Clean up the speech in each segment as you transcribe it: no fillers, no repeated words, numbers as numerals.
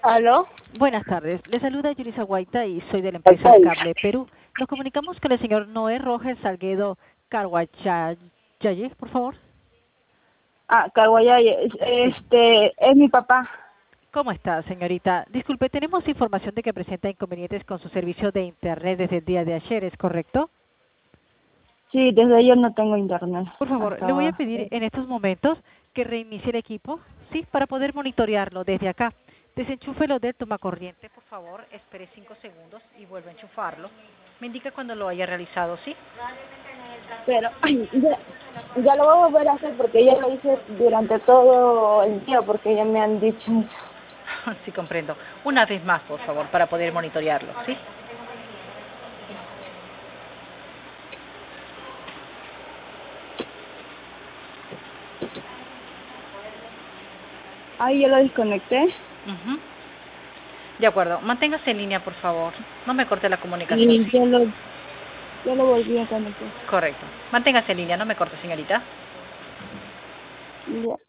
¿Aló? Buenas tardes, le saluda Yurisa Guaita y soy de la empresa Cable Perú. Nos comunicamos con el señor Noé Rojas Salguedo Carhuachaye, por favor. Ah, Caguayay, es mi papá. ¿Cómo está, señorita? Disculpe, tenemos información de que presenta inconvenientes con su servicio de Internet desde el día de ayer, ¿es correcto? Sí, desde ayer no tengo internet. Por favor, Hasta le voy a ahora. pedir en estos momentos que reinicie el equipo, ¿sí? Para poder monitorearlo desde acá. Desenchúfelo del tomacorriente, por favor, espere 5 segundos y vuelva a enchufarlo. Me indica cuando lo haya realizado, ¿sí? Pero ay, ya lo voy a volver a hacer porque ya lo hice durante todo el día porque ya me han dicho eso. Sí, comprendo. Una vez más, por favor, para poder monitorearlo, ¿sí? Ay, ya lo desconecté Ujú. De acuerdo. Manténgase en línea, por favor. No me corte la comunicación, y ¿sí? ya lo volví a conectar. Correcto. Manténgase en línea, no me corte, señorita. Ya.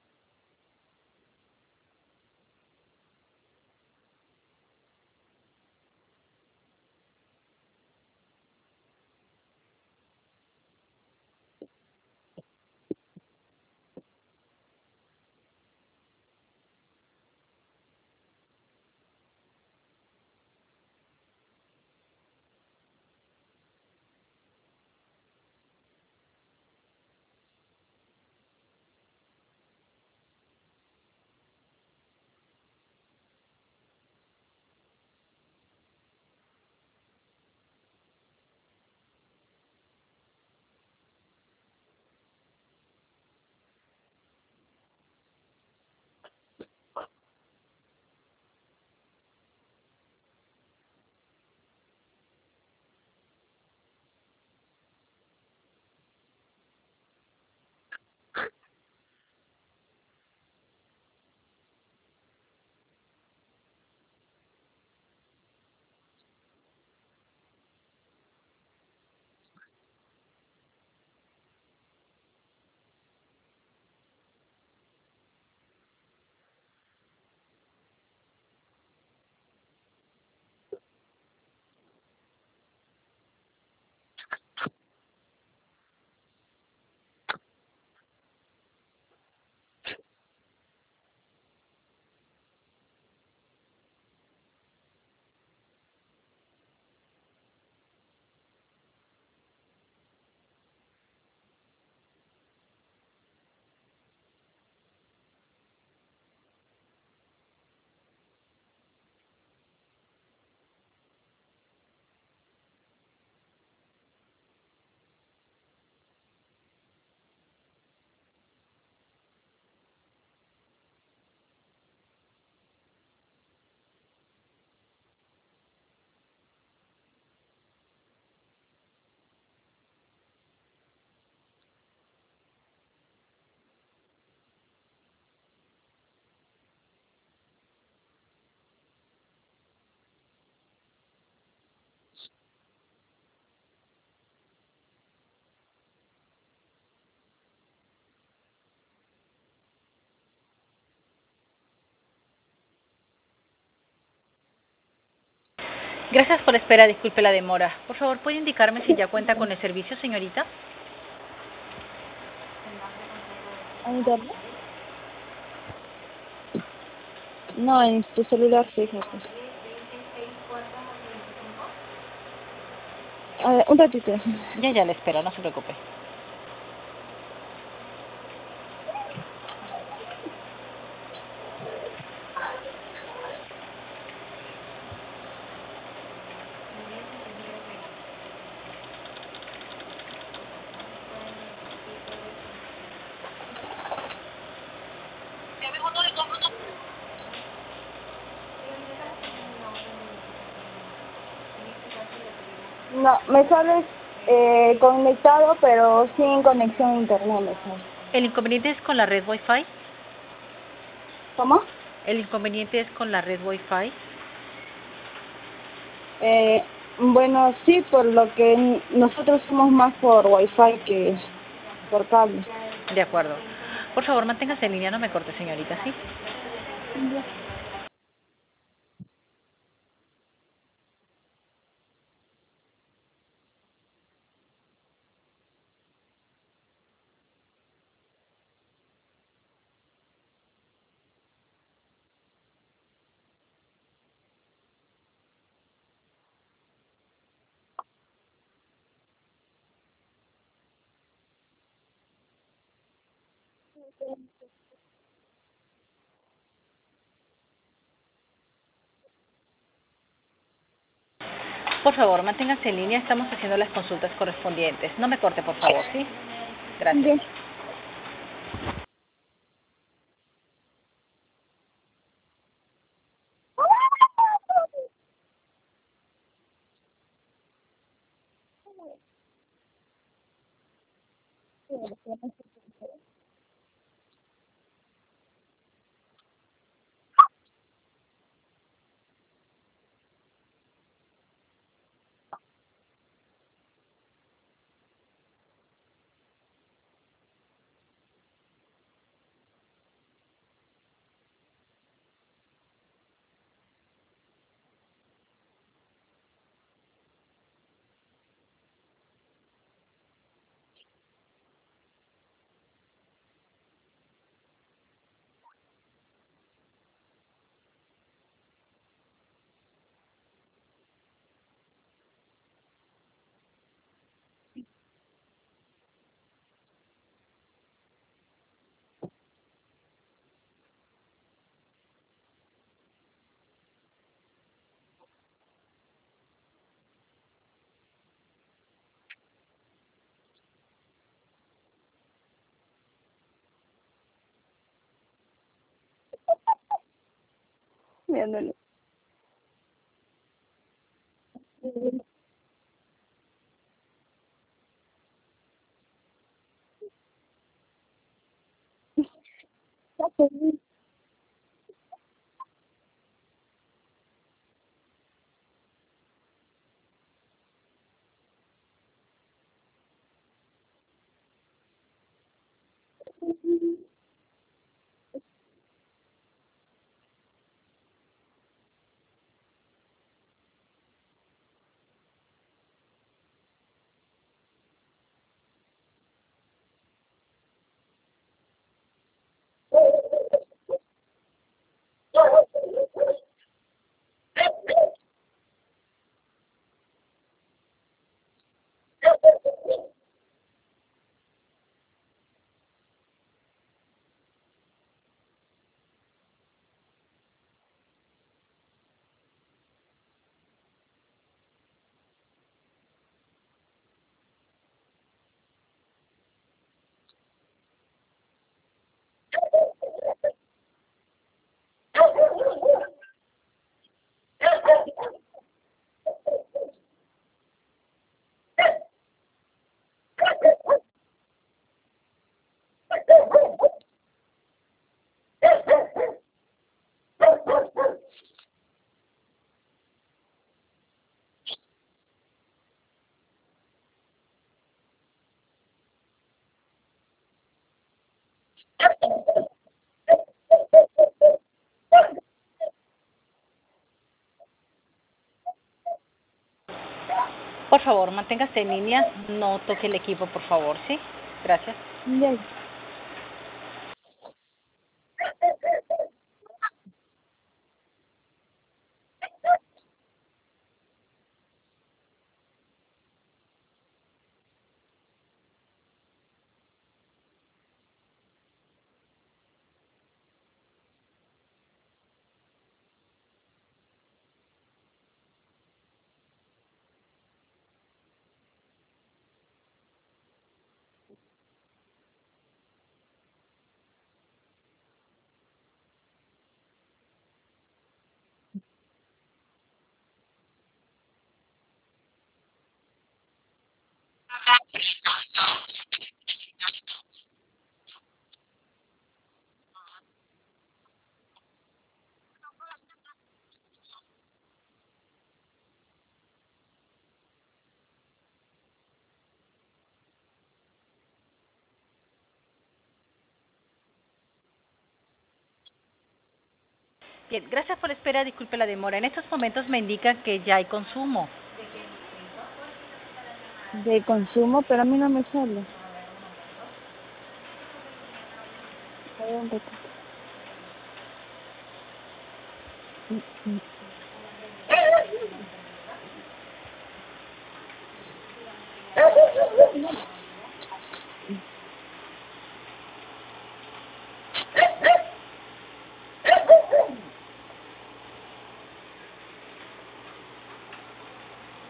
Gracias por la espera, disculpe la demora. Por favor, ¿puede indicarme si ya cuenta con el servicio, señorita? ¿A internet? No, en tu celular, fíjate. A ver, un ratito. Ya le espero, no se preocupe. No, me sale conectado, pero sin conexión a internet, me sale. ¿El inconveniente es con la red Wi-Fi? ¿Cómo? ¿El inconveniente es con la red Wi-Fi? Bueno, sí, por lo que nosotros somos más por Wi-Fi que por cable. De acuerdo. Por favor, manténgase en línea, no me corte, señorita, ¿sí? Ya. Por favor, manténgase en línea, estamos haciendo las consultas correspondientes. No me corte, por favor, ¿sí? Gracias. Bien. Viéndolo. Por favor, manténgase en línea, no toque el equipo, por favor, ¿sí? Gracias. Bien. Bien, gracias por la espera, disculpe la demora. En estos momentos me indican que ya hay consumo. De consumo, pero a mí no me sale. A ver un ratito.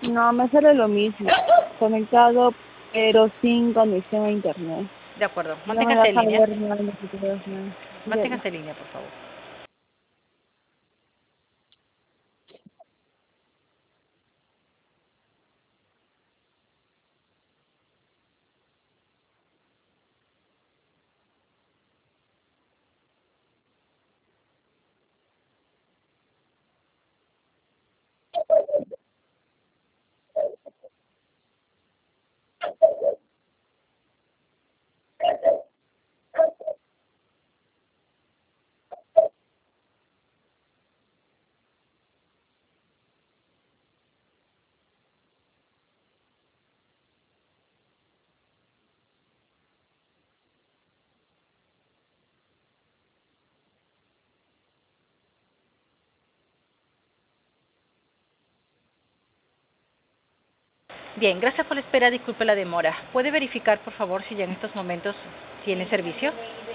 No, me sale lo mismo. Conectado, pero sin conexión a internet. De acuerdo. No me Manténgase en deja línea. ver nada, no sé qué ver nada. Manténgase en línea, por favor. Bien, gracias por la espera. Disculpe la demora. ¿Puede verificar, por favor, si ya en estos momentos tiene servicio?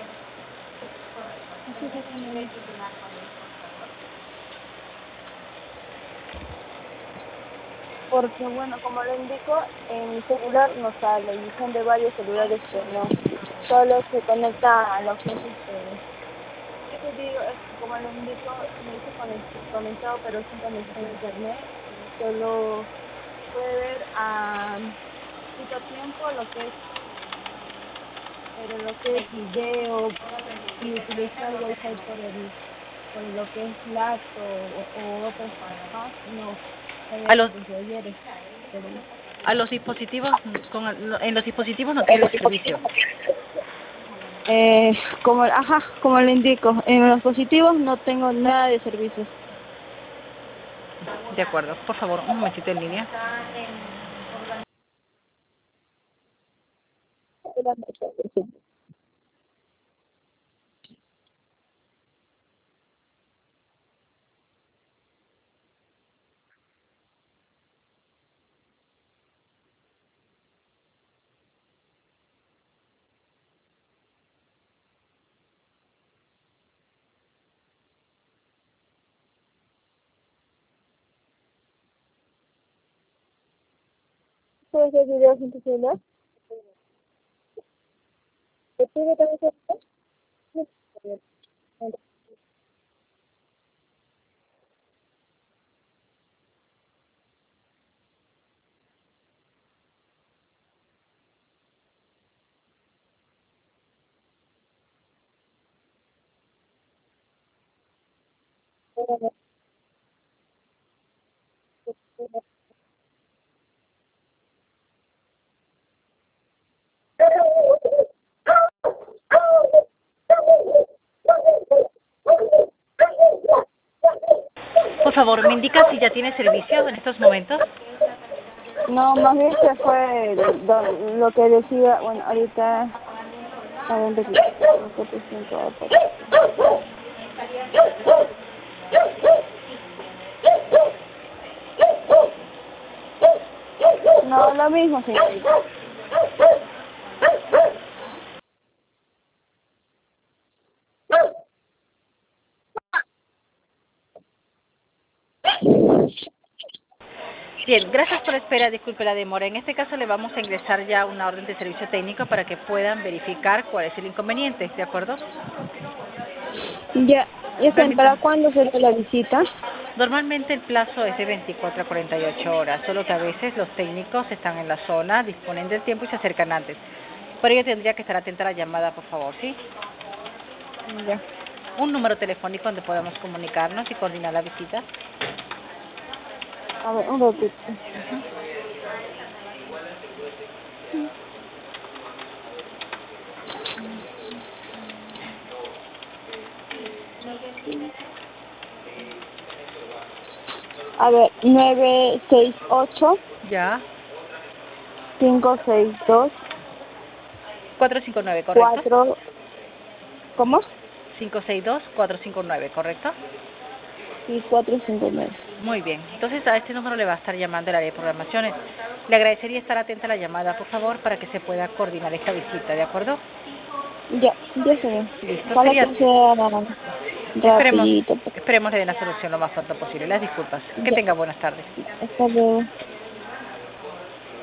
Porque, bueno, como le indico, en mi celular no sale y son de varios celulares que no. Solo se conecta a lo que es Yo te digo, es que como le indico, me dice conectado pero sin conexión a internet. Solo puede ver a poquito tiempo lo que es, pero lo que es video y utilizar wifi por lo que es laptop o otras más, no. A los, Desde ayer, pero a los dispositivos, en los dispositivos no tiene servicio. como le indico, en los positivos no tengo nada de servicios. De acuerdo. Por favor, un momentito en línea. ¿Puedes ver videos en tu celular? ¿Te pide también celular? Por favor, ¿me indica si ya tiene servicio en estos momentos? No, más bien se fue lo que decía, bueno, ahorita, a ver, lo que te siento ahora. No, lo mismo, señorita. Bien, gracias por la espera. Disculpe la demora. En este caso le vamos a ingresar ya una orden de servicio técnico para que puedan verificar cuál es el inconveniente, ¿de acuerdo? Ya está, ¿para Permítame. cuándo será la visita? Normalmente el plazo es de 24 a 48 horas, solo que a veces los técnicos están en la zona, disponen del tiempo y se acercan antes. Por ello tendría que estar atenta a la llamada, por favor, ¿sí? Ya, Un número telefónico donde podamos comunicarnos y coordinar la visita. a ver, un ratito. A ver, 968 Ya. 562 459, ¿correcto? 4, ¿cómo? 562-459, ¿correcto? Sí, 459. Muy bien. Entonces a este número le va a estar llamando el área de programaciones. Le agradecería estar atenta a la llamada, por favor, para que se pueda coordinar esta visita, ¿de acuerdo? Ya se ve. Listo. Ojalá Sería... que sea Esperemos, rapidito. esperemos le den la solución lo más pronto posible. Las disculpas. Que Ya, tenga buenas tardes. hasta luego.